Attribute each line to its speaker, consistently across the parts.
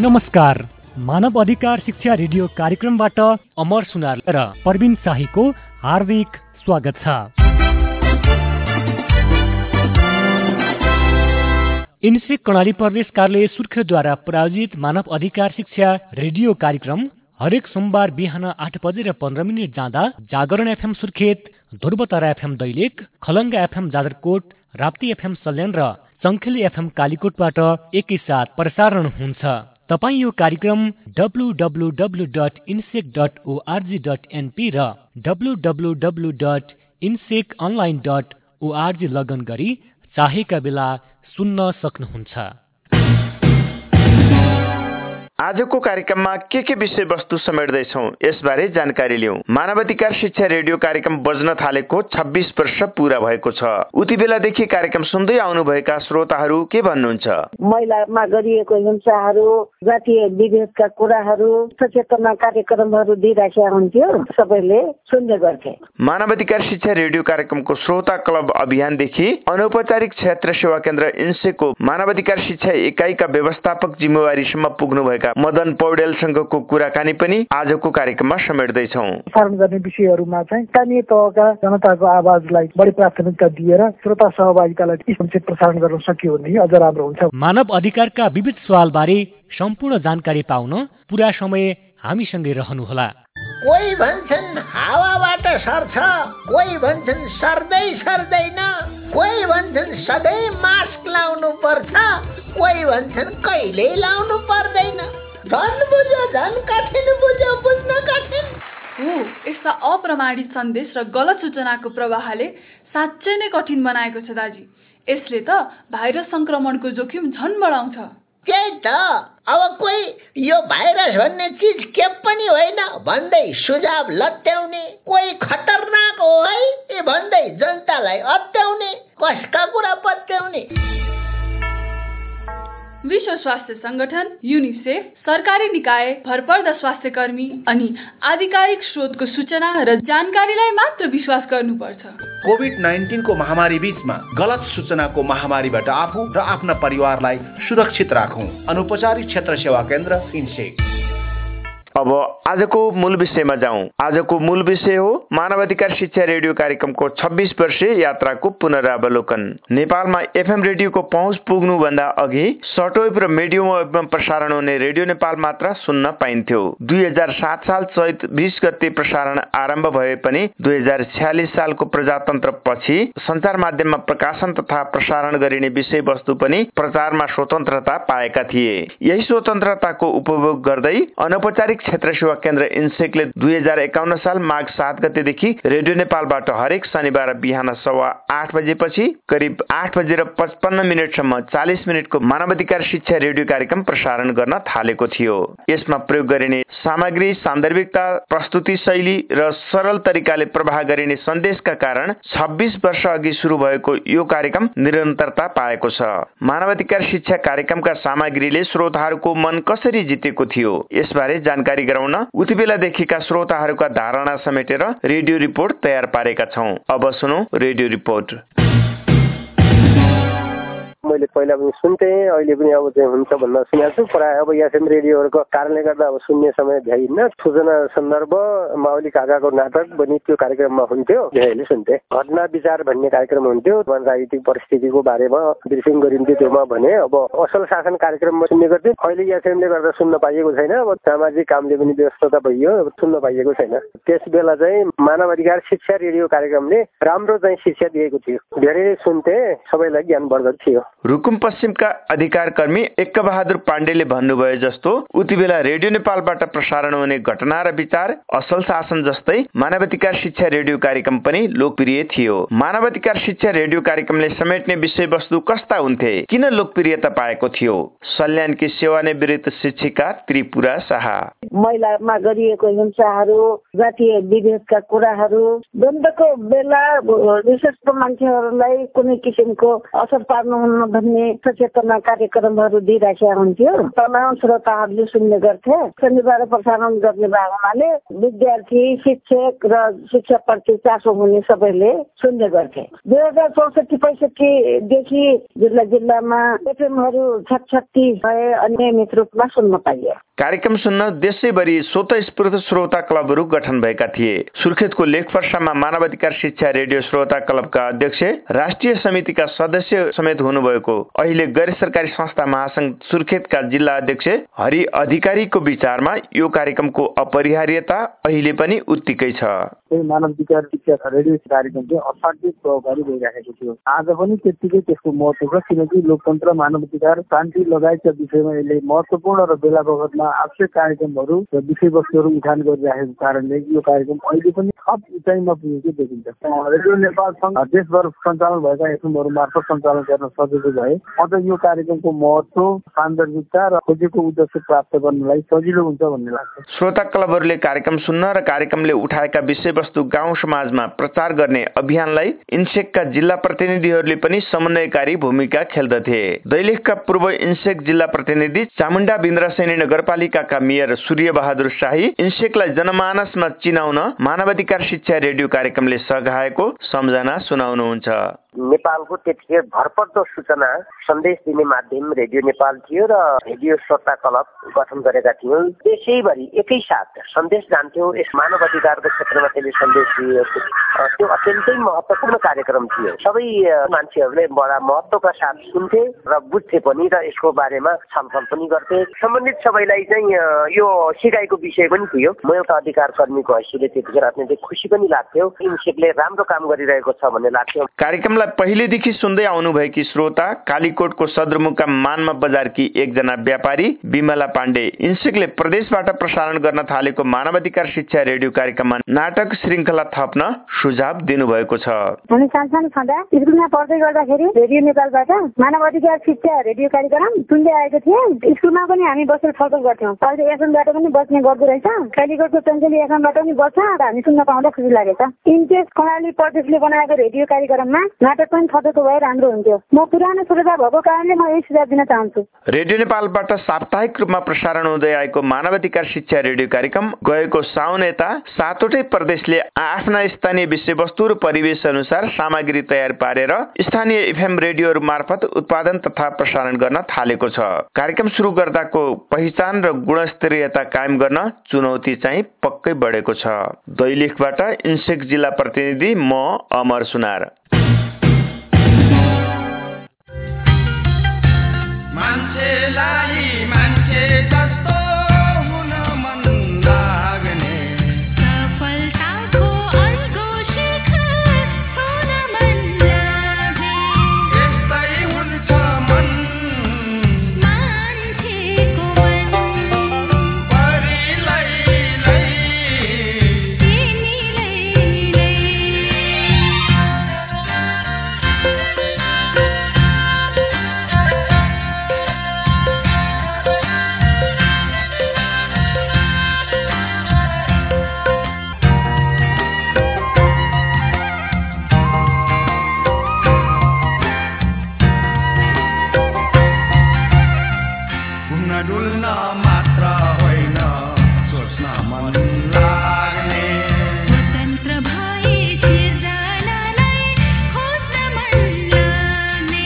Speaker 1: नमस्कार, मानव अधिकार शिक्षा रेडियो कार्यक्रमबाट अमर सुनार र प्रवीण शाहीको हार्दिक स्वागत छ। इन्सेक कर्णाली प्रदेश कार्यालय सुर्खेतद्वारा प्रायोजित मानव अधिकार शिक्षा रेडियो कार्यक्रम हरेक सोमबार बिहान 8:15 जाँदा Jagran FM Surkhet, Dhruvatara FM Dailekh, Khalanga FM Jajarkot, Rapti FM Salyan र चङ्खेली एफएम कालीकोटबाट एकैसाथ प्रसारण हुन्छ। तपाईँ यो कार्यक्रम www.insec.org.np र www.inseconline.org लगइन गरी चाहेका बेला सुन्न सक्नुहुन्छ।
Speaker 2: आजको कार्यक्रममा के विषयवस्तु समेट्दैछौँ यसबारे जानकारी लिउँ। मानवाधिकार शिक्षा रेडियो कार्यक्रम बज्न थालेको 26 वर्ष पूरा भएको छ। उति बेलादेखि कार्यक्रम सुन्दै आउनुभएका श्रोताहरू के भन्नुहुन्छ?
Speaker 3: महिलामा गरिएको हिंसाहरू, जातीय विभेदका कुराहरू, सचेतना कार्यक्रमहरू दिइराखेका हुन्थ्यो, सबैले सुन्ने गर्थे।
Speaker 2: मानवाधिकार शिक्षा रेडियो कार्यक्रमको श्रोता क्लब अभियानदेखि अनौपचारिक क्षेत्र सेवा केन्द्र इन्सेको मानवाधिकार शिक्षा एकाइका व्यवस्थापक जिम्मेवारीसम्म पुग्नुभएका मदन पौडेलसँगको कुराकानी पनि आजको कार्यक्रममा समेट्दैछौँ।
Speaker 4: प्रसारण गर्ने विषयहरूमा चाहिँ स्थानीय तहका जनताको आवाजलाई बढी प्राथमिकता दिएर श्रोता सहभागितालाई प्रसारण गर्न सकियो भने अझ राम्रो हुन्छ।
Speaker 1: मानव अधिकारका विविध सवालबारे सम्पूर्ण जानकारी पाउन पुरा समय हामीसँगै रहनुहोला।
Speaker 5: कोही भन्छन् हावाबाट सर्छ, कोही भन्छन् सर्दै सर्दैन, कोही भन्छन् सधैँ मास्क लाउनु पर्छ, कोही भन्छन् कहिल्यै लाउनु पर्दैन। झन् बुझ्यो, झन् कठिन बुझ्यो, बुझ्न कठिन।
Speaker 6: यस्ता अप्रमाणित सन्देश र गलत सूचनाको प्रवाहले साँच्चै नै कठिन बनाएको छ दाजी। यसले त भाइरस संक्रमणको जोखिम झन् बढाउँछ।
Speaker 5: त्यही त, अब कोही यो भाइरस भन्ने चिज के पनि होइन भन्दै सुझाव लत्याउने, कोही खतरनाक हो है भन्दै जनतालाई अत्याउने, कसका कुरा पत्याउने।
Speaker 6: विश्व स्वास्थ्य संगठन, युनिसेफ, सरकारी निकाय, भरपर्दा स्वास्थ्य कर्मी अनि आधिकारिक स्रोतको सूचना र जानकारीलाई मात्र विश्वास गर्नुपर्छ।
Speaker 7: कोभिड-19 को महामारी बीचमा गलत सूचनाको महामारीबाट आफू र आफ्ना परिवारलाई सुरक्षित राखौं। अनौपचारिक क्षेत्र सेवा केन्द्र इन्सेक।
Speaker 2: अब आजको मूल विषयमा जाउँ। आजको मूल विषय हो मानवाधिकार शिक्षा रेडियो कार्यक्रमको 26 वर्षीय यात्राको पुनरावलोकन। नेपालमा एफएम रेडियोको पहुँच पुग्नुभन्दा अघि सर्टवेभ र मिडियम प्रसारण हुने रेडियो नेपाल मात्र सुन्न पाइन्थ्यो। 2007 साल चैत 20 गते प्रसारण आरम्भ भए पनि 2046 सालको प्रजातन्त्र पछि सञ्चार माध्यममा प्रकाशन तथा प्रसारण गरिने विषयवस्तु पनि प्रचारमा स्वतन्त्रता पाएका थिए। यही स्वतन्त्रताको उपभोग गर्दै अनौपचारिक क्षेत्र सेवा केन्द्र इन्सेकले 2051 साल माघ 7 गतेदेखि रेडियो नेपालबाट हरेक शनिबार बिहान 8:15 बजेपछि करिब 8:55 40 मिनटको मानवाधिकार शिक्षा रेडियो कार्यक्रम प्रसारण गर्न थालेको थियो। यसमा प्रयोग गरिने सामग्री, सान्दर्भिकता, प्रस्तुति शैली र सरल तरिकाले प्रवाह गरिने सन्देशका कारण 26 वर्ष अघि सुरु भएको यो कार्यक्रम निरन्तरता पाएको छ। मानवाधिकार शिक्षा कार्यक्रमका सामग्रीले श्रोताहरूको मन कसरी जितेको थियो यसबारे जानकारी गराउन उति बेलादेखिका श्रोताहरूका धारणा समेटेर रेडियो रिपोर्ट तयार पारेका छौं। अब सुनौ रेडियो रिपोर्ट।
Speaker 8: मैले पहिला पनि सुन्थेँ, अहिले पनि अब चाहिँ हुन्छ भन्न सुनेको छु। प्राय अब एफएम रेडियोहरूको कारणले गर्दा अब सुन्ने समय भ्याइन्न। सूचना सन्दर्भ माउली काकाको नाटक पनि त्यो कार्यक्रममा हुन्थ्यो, धेरैले सुन्थे। घटना विचार भन्ने कार्यक्रम हुन्थ्यो, राजनीतिक परिस्थितिको बारेमा ब्रिफिङ गरिन्थ्यो त्योमा भने। अब असल शासन कार्यक्रममा सुन्ने गर्थेँ। अहिले एफएमले गर्दा सुन्न पाइएको छैन। अब सामाजिक कामले पनि व्यस्तता भइयो, सुन्न पाइएको छैन। त्यस बेला चाहिँ मानवाधिकार शिक्षा रेडियो कार्यक्रमले राम्रो चाहिँ शिक्षा दिएको थियो। धेरैले सुन्थे, सबैलाई ज्ञानवर्धक थियो।
Speaker 2: रुकुम पश्चिमका अधिकार कर्मी एक्क बहादुर पाण्डेले भन्नुभयो जस्तो उति बेला रेडियो नेपालबाट प्रसारण हुने घटना र विचार, असल शासन जस्तै मानवाधिकार शिक्षा रेडियो कार्यक्रम पनि लोकप्रिय थियो। मानवाधिकार शिक्षा रेडियो कार्यक्रमले समेट्ने विषयवस्तु कस्ता हुन्थे? किन लोकप्रियता पाएको थियो? सल्यानकी सेवानिवृत्त शिक्षिका त्रिपुरा शाह।
Speaker 3: महिलामा गरिएको हिंसाहरू, जातीय विभेदका कुराहरू, द्वन्द्वको बेला विशेष मान्छेहरूलाई कुनै किसिमको असर पार्नुहुन्न भन्ने सचेतना कार्यक्रमहरू दिइराखेका हुन्थ्यो। तमाम श्रोताहरूले सुन्ने गर्थे। शनिबार प्रसारण गर्ने भागमाले विद्यार्थी, शिक्षक र शिक्षाप्रति चासो हुने सबैले सुन्ने गर्थे। 2064-65 देखि जिल्लामा एफएमहरू 66 भए अनियमित रूपमा सुन्न पाइयो।
Speaker 2: कार्यक्रम सुन्न देशैभरि स्वतस्फूर्त श्रोता क्लबहरू गठन भएका थिए। सुर्खेतको लेखपर्सामा मानवाधिकार शिक्षा रेडियो श्रोता क्लबका अध्यक्ष, राष्ट्रिय समितिका सदस्य समेत हुनुभएको अहिले गैर सरकारी संस्था महासंघ सुर्खेतका जिल्ला अध्यक्ष हरि अधिकारीको विचारमा यो कार्यक्रमको अपरिहार्यता अहिले पनि उत्तिकै छ।
Speaker 4: मानवाधिकार शिक्षा रेडियो कार्यक्रम चाहिँ असाध्यै प्रभावकारी भइरहेको थियो। आज पनि त्यतिकै त्यसको महत्त्व छ, किनकि लोकतन्त्र, मानवाधिकार, शान्ति लगायतका विषयमा यसले महत्त्वपूर्ण र बेला बखतमा आवश्यक कार्यक्रमहरू र विषयवस्तुहरू उठान गरिरहेको कारणले यो कार्यक्रम अहिले पनि थप उचाइमा पुगेको देखिन्छ। रेडियो नेपाल संघ देशभर सञ्चालन भएका एफएमहरू मार्फत सञ्चालन गर्न सकेको भए अझ यो कार्यक्रमको महत्त्व, सान्दर्भिकता र खोजेको उद्देश्य प्राप्त गर्नलाई सजिलो हुन्छ भन्ने लाग्छ।
Speaker 2: श्रोता क्लबहरूले कार्यक्रम सुन्न र कार्यक्रमले उठाएका विषयवस्तु गाउँ समाजमा प्रचार गर्ने अभियानलाई इन्सेकका जिल्ला प्रतिनिधिहरूले पनि समन्वयकारी भूमिका खेल्दथे। दैलेखका पूर्व इन्सेक जिल्ला प्रतिनिधि चामुण्डा बिन्द्रसेनी नगरपालिकाका मेयर सूर्य बहादुर शाही इन्सेकलाई जनमानसमा चिनाउन मानवाधिकार शिक्षा रेडियो कार्यक्रमले सघाएको सम्झना सुनाउनुहुन्छ।
Speaker 8: नेपालको त्यतिखेर भरपर्दो सूचना सन्देश दिने माध्यम रेडियो नेपाल थियो र रेडियो श्रोता क्लब गठन गरेका थियौँ। देशैभरि एकैसाथ सन्देश जान्थ्यो। यस मानव अधिकारको क्षेत्रमा त्यसले सन्देश दिएको त्यो अत्यन्तै महत्त्वपूर्ण कार्यक्रम थियो। सबै मान्छेहरूले बडा महत्त्वका साथ सुन्थे र बुझ्थे पनि र यसको बारेमा छलफल पनि गर्थे। सम्बन्धित सबैलाई चाहिँ यो सिकाइको विषय पनि थियो। म एउटा अधिकार कर्मीको हैसियतले त्यतिखेर अत्यन्तै खुसी पनि लाग्थ्यो। इन्सेकले राम्रो काम गरिरहेको छ भन्ने लाग्थ्यो।
Speaker 2: कार्यक्रमलाई पहिलेदेखि सुन्दै आउनुभएकी श्रोता कालीकोटको सदरमुकाम मानमा बजारकी एकजना व्यापारी विमला पाण्डे इन्सेकले प्रदेशबाट प्रसारण गर्न थालेको मानवाधिकार शिक्षा रेडियो कार्यक्रममा नाटक श्रृङ्खला थप्न सुझाव दिनुभएको छ।
Speaker 3: हामी सानसानो छँदा स्कुलमा पढ्दै गर्दाखेरि रेडियो नेपालबाट मानवाधिकार शिक्षा रेडियो कार्यक्रम सुन्दै आएको थिएँ। स्कुलमा पनि हामी बसेर छलफल गर्थ्यौँ। अहिले एफएमबाट पनि बस्ने गर्दो रहेछ। कालीकोटको चञ्चली एफएमबाट पनि बस्छ र हामी सुन्न पाउँदा खुसी लागेछ। इन्टेस कर्णाली प्रदेशले बनाएको रेडियो कार्यक्रममा नाटक पनि थपेको भए राम्रो हुन्थ्यो। म पुरानो श्रोता भएको कारणले म यही सुझाव दिन चाहन्छु।
Speaker 2: रेडियो नेपालबाट साप्ताहिक रूपमा प्रसारण हुँदै आएको मानवाधिकार शिक्षा रेडियो कार्यक्रम गएको साउन यता 7वटै प्रदेशले आफ्ना स्थानीय विषयवस्तु र परिवेश अनुसार सामग्री तयार पारेर स्थानीय एफएम रेडियोहरू मार्फत उत्पादन तथा प्रसारण गर्न थालेको छ। कार्यक्रम सुरु गर्दाको पहिचान र गुणस्तरीयता कायम गर्न चुनौती चाहिँ पक्कै बढेको छ। दैलेखबाट इन्सेक जिल्ला प्रतिनिधि म अमर सुनार।
Speaker 9: मान्छेलाई मान्छे जस्तो हुन मन लाग्ने, सफलताको अर्को शिखर छुन मन लाग्ने, यस्तै हुन्छ मन मान्छेको मन परिलै डुल्न मात्र होइन सोच्न मन लाग्ने, स्वतन्त्र भए सिर्जनालाई खोज्न मन लाग्ने,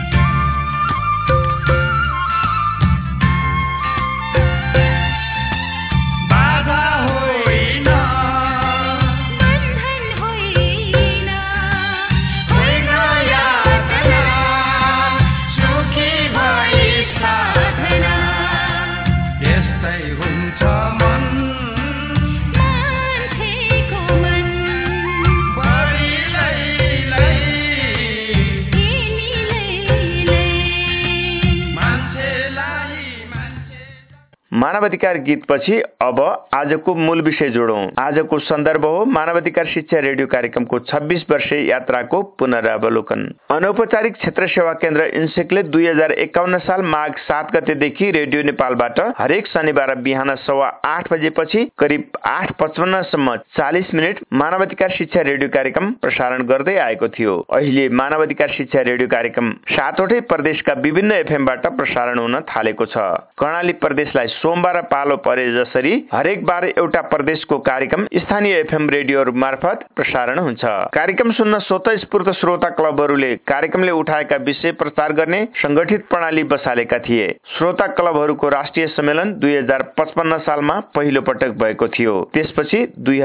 Speaker 9: बाधा होइन बन्धन होइन, होइन यातना सुखी भई साधना, यस्तै हुन्छ मन मान्छे
Speaker 2: मानवाधिकार गीतपछि अब आजको मूल विषय जोडौं। आजको सन्दर्भ हो मानवाधिकार शिक्षा रेडियो कार्यक्रमको 26 वर्षीय यात्राको पुनरावलोकन। अनौपचारिक क्षेत्र सेवा केन्द्र इन्सेकले 2051 साल माघ 7 गतेदेखि रेडियो नेपालबाट हरेक शनिबार बिहान 8:15 बजेपछि करिब 8:55 सम्म 40 मिनट मानवाधिकार शिक्षा रेडियो कार्यक्रम प्रसारण गर्दै आएको थियो। अहिले मानवाधिकार शिक्षा रेडियो कार्यक्रम 7वटै प्रदेशका विभिन्न एफएमबाट प्रसारण हुन थालेको छ। कर्णाली प्रदेशलाई सोमबार पालो परे जसरी हरेक बार एउटा प्रदेशको कार्यक्रम स्थानीय एफएम रेडियोहरू मार्फत प्रसारण हुन्छ। कार्यक्रम सुन्न स्वतःस्फूर्त श्रोता क्लबहरूले कार्यक्रमले उठाएका विषय प्रचार गर्ने संगठित प्रणाली बसालेका थिए। श्रोता क्लबहरूको राष्ट्रिय सम्मेलन 2055 सालमा पहिलो पटक भएको थियो। त्यसपछि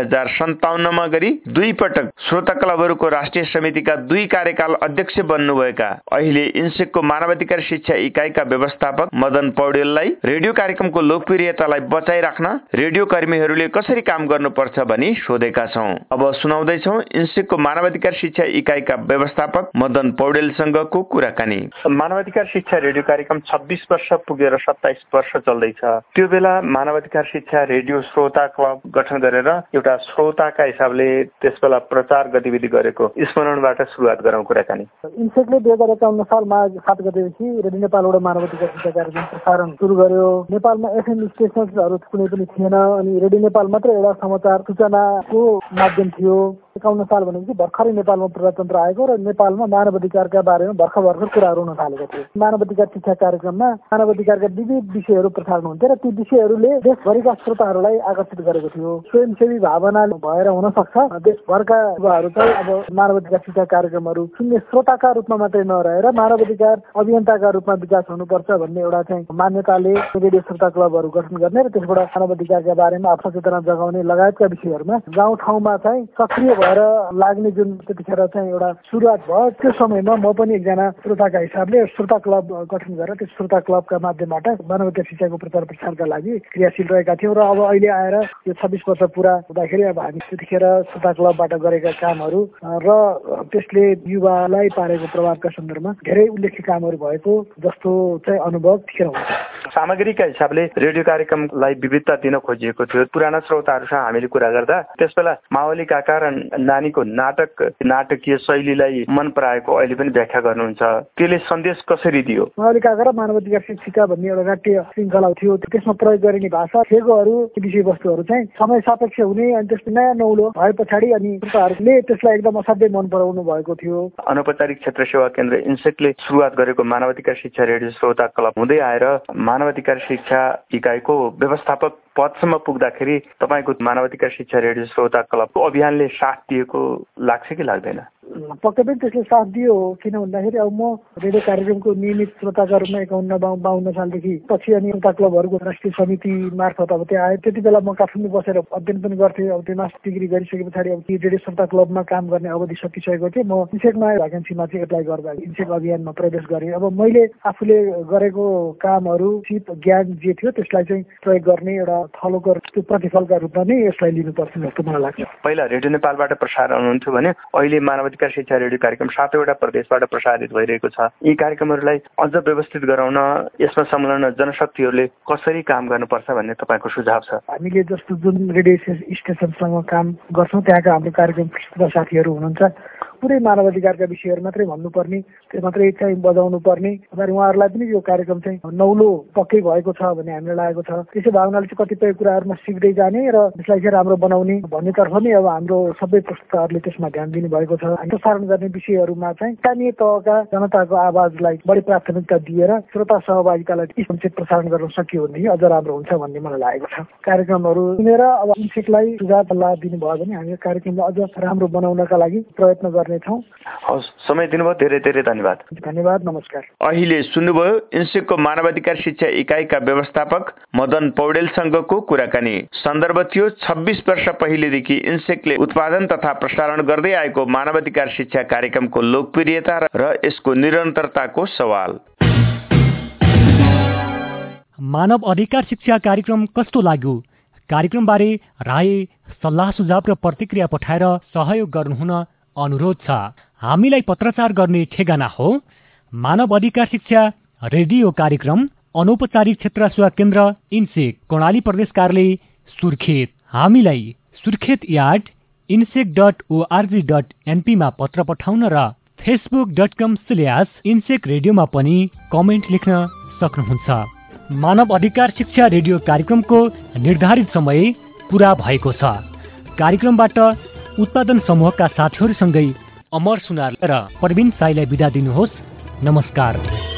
Speaker 2: 2057 मा गरी 2 पटक श्रोता क्लबहरूको राष्ट्रिय समितिका 2 कार्यकाल अध्यक्ष बन्नुभएका अहिले इन्सेकको मानवाधिकार शिक्षा इकाइका व्यवस्थापक मदन पौडेललाई रेडियो कार्यक्रमको लोकप्रियतालाई बचाइराख्न रेडियो कर्मीहरूले कसरी काम गर्नुपर्छ भनी सोधेका छौं। अब सुनाउँदैछौं इन्सेकको मानवाधिकार शिक्षा इकाइका व्यवस्थापक मदन पौडेलसँगको कुराकानी।
Speaker 10: मानवाधिकार शिक्षा रेडियो कार्यक्रम 26 वर्ष पुगेर 27 वर्ष चल्दैछ। त्यो बेला मानवाधिकार शिक्षा रेडियो श्रोता क्लब गठन गरेर एउटा श्रोताका हिसाबले त्यसबेला प्रचार गतिविधि गरेको स्मरणबाट सुरुवात गरौं कुराकानी।
Speaker 4: इन्सेकले 2051 साल माघ 7 गतेदेखि रेडियो नेपालबाट मानवाधिकार शिक्षा कार्यक्रम प्रसारण सुरु गर्यो। नेपालमा एफएम स्टेशनहरू कुनै पनि थिएन अनि रेडियो नेपाल मात्र एउटा समाचार सूचनाको माध्यम थियो। 51 साल भनेपछि भर्खरै नेपालमा प्रजातन्त्र आएको र नेपालमा मानवाधिकारका बारेमा भर्खर कुराहरू हुन थालेको थियो। मानवाधिकार शिक्षा कार्यक्रममा मानवाधिकारका विविध विषयहरू प्रसारण हुन्थे र ती विषयहरूले देशभरिका श्रोताहरूलाई आकर्षित गरेको थियो। स्वयंसेवी भावना भएर हुन सक्छ देशभरका युवाहरू चाहिँ अब मानवाधिकार शिक्षा कार्यक्रमहरू सुन्ने श्रोताका रूपमा मात्रै नरहेर मानवाधिकार अभियन्ताका रूपमा विकास हुनुपर्छ भन्ने एउटा चाहिँ मान्यताले रेडियो श्रोता क्लबहरू गठन गर्ने र त्यसबाट मानवाधिकारका बारेमा सचेतना जगाउने लगायतका विषयहरूमा गाउँ ठाउँमा चाहिँ सक्रिय भएर लाग्ने जुन त्यतिखेर चाहिँ एउटा सुरुवात भयो। त्यो समयमा म पनि एकजना श्रोताका हिसाबले श्रोता क्लब गठन गरेर त्यो श्रोता क्लबका माध्यमबाट मानवाधिकार शिक्षाको प्रचार प्रसारका लागि क्रियाशील रहेका थियौँ र अब अहिले आएर यो 26 वर्ष पुरा हुँदाखेरि अब हामी त्यतिखेर श्रोता क्लबबाट गरेका कामहरू र त्यसले युवालाई पारेको प्रभावका सन्दर्भमा धेरै उल्लेख्य कामहरू भएको जस्तो चाहिँ अनुभव थिएन हुन्छ।
Speaker 10: सामग्रीका हिसाबले रेडियो कार्यक्रमलाई विविधता दिन खोजिएको थियो। पुराना श्रोताहरूसँग हामीले कुरा गर्दा त्यसबेला मावली काका र नानीको नाटकीय शैलीलाई मन पराएको अहिले पनि व्याख्या गर्नुहुन्छ। त्यसले सन्देश कसरी दियो?
Speaker 4: मावली काका र मानवाधिकार शिक्षिका भन्ने एउटा नाट्य श्रृङ्खला थियो। त्यसमा प्रयोग गरिने भाषा थेगोहरू विषयवस्तुहरू चाहिँ समय सापेक्ष हुने अनि त्यसपछि नयाँ नौलो भए पछाडि अनि श्रोताहरूले त्यसलाई एकदम असाध्यै मन पराउनु भएको थियो।
Speaker 10: अनौपचारिक क्षेत्र सेवा केन्द्र इन्सेकले सुरुवात गरेको मानवाधिकार शिक्षा रेडियो श्रोता क्लब हुँदै आएर मानवाधिकार शिक्षा इकाइको व्यवस्थापक पदसम्म पुग्दाखेरि तपाईँको मानवाधिकार शिक्षा रेडियो श्रोता क्लबको अभियानले साथ दिएको लाग्छ कि लाग्दैन?
Speaker 4: पक्कै पनि त्यसले साथ दियो। किन भन्दाखेरि अब म रेडियो कार्यक्रमको नियमित श्रोताका रूपमा 51-52 सालदेखि पछि अनि श्रोता क्लबहरूको राष्ट्रिय समिति मार्फत अब त्यहाँ आयो। त्यति बेला म काठमाडौँ बसेर अध्ययन पनि गर्थेँ। अब त्यो मास्टर डिग्री गरिसके पछाडि अब रेडियो श्रोता क्लबमा काम गर्ने अवधि सकिसकेको थिएँ। म इन्सेकमा भ्याकेन्सीमा चाहिँ एप्लाई गर्दा इन्सेक अभियानमा प्रवेश गरेँ। अब मैले आफूले गरेको कामहरू सिप ज्ञान जे थियो त्यसलाई चाहिँ प्रयोग गर्ने एउटा थलोको प्रतिफलका रूपमा नै यसलाई लिनुपर्छ जस्तो मलाई लाग्छ।
Speaker 10: पहिला रेडियो नेपालबाट प्रसारण हुन्थ्यो भने अहिले मानवाधिकार शिक्षा रेडियो कार्यक्रम 7वटा प्रदेशबाट प्रसारित भइरहेको छ। यी कार्यक्रमहरूलाई अझ व्यवस्थित गराउन यसमा संलग्न जनशक्तिहरूले कसरी काम गर्नुपर्छ भन्ने तपाईँको सुझाव छ?
Speaker 4: हामीले जस्तो जुन रेडियो स्टेसनसँग काम गर्छौँ त्यहाँका हाम्रो कार्यक्रम प्रस्तुता साथीहरू हुनुहुन्छ पुरै मानवाधिकारका विषयहरू मात्रै भन्नुपर्ने त्यो मात्रै चाहिँ बजाउनु पर्ने उहाँहरूलाई पनि यो कार्यक्रम चाहिँ नौलो पक्कै भएको छ भन्ने हामीलाई लागेको छ। त्यसै भावनाले चाहिँ कतिपय कुराहरूमा सिक्दै जाने र त्यसलाई चाहिँ राम्रो बनाउने भन्नेतर्फ नै अब हाम्रो सबै प्रस्तुताहरूले त्यसमा ध्यान दिनुभएको छ। प्रसारण गर्ने विषयहरूमा चाहिँ स्थानीय तहका जनताको आवाजलाई बढी प्राथमिकता दिएर श्रोता सहभागितालाई समेत प्रसारण गर्न सकियो भनेदेखि अझ राम्रो हुन्छ भन्ने मलाई लागेको छ। कार्यक्रमहरू सुनेर अब इन्सेकलाई सुझाव सल्लाह दिनुभयो भने हामी कार्यक्रमलाई अझ राम्रो बनाउनका लागि प्रयत्न गर्नेछौँ।
Speaker 10: समय दिनुभयो धेरै धेरै धन्यवाद।
Speaker 4: धन्यवाद, नमस्कार।
Speaker 2: अहिले सुन्नुभयो इन्सेकको मानवाधिकार शिक्षा इकाइका व्यवस्थापक मदन पौडेलसँगको कुराकानी। सन्दर्भ थियो 26 वर्ष पहिलेदेखि इन्सेकले उत्पादन तथा प्रसारण गर्दै आएको मानवाधिकार शिक्षा कार्यक्रमको लोकप्रियता र यसको निरन्तरताको सवाल।
Speaker 1: मानव अधिकार शिक्षा कार्यक्रम कस्तो लाग्यो? कार्यक्रमबारे राय, सल्लाह सुझाव र प्रतिक्रिया पठाएर सहयोग गर्नुहुन अनुरोध छ। हामीलाई पत्रचार गर्ने ठेगाना हो मानव अधिकार शिक्षा रेडियो कार्यक्रम अनौपचारिक क्षेत्र सेवा केन्द्र इन्सेक कर्णाली प्रदेश कार्यालय सुर्खेत। हामीलाई surkhet@insek.org.np मा पत्र पठाउन र facebook.com/insek रेडियोमा पनि कमेन्ट लेख्न सक्नुहुन्छ। मानव अधिकार शिक्षा रेडियो कार्यक्रमको निर्धारित समय पूरा भएको छ। कार्यक्रमबाट उत्पादन समूहका साथीहरूसँगै अमर सुनार र प्रवीण साईलाई बिदा दिनुहोस्। नमस्कार।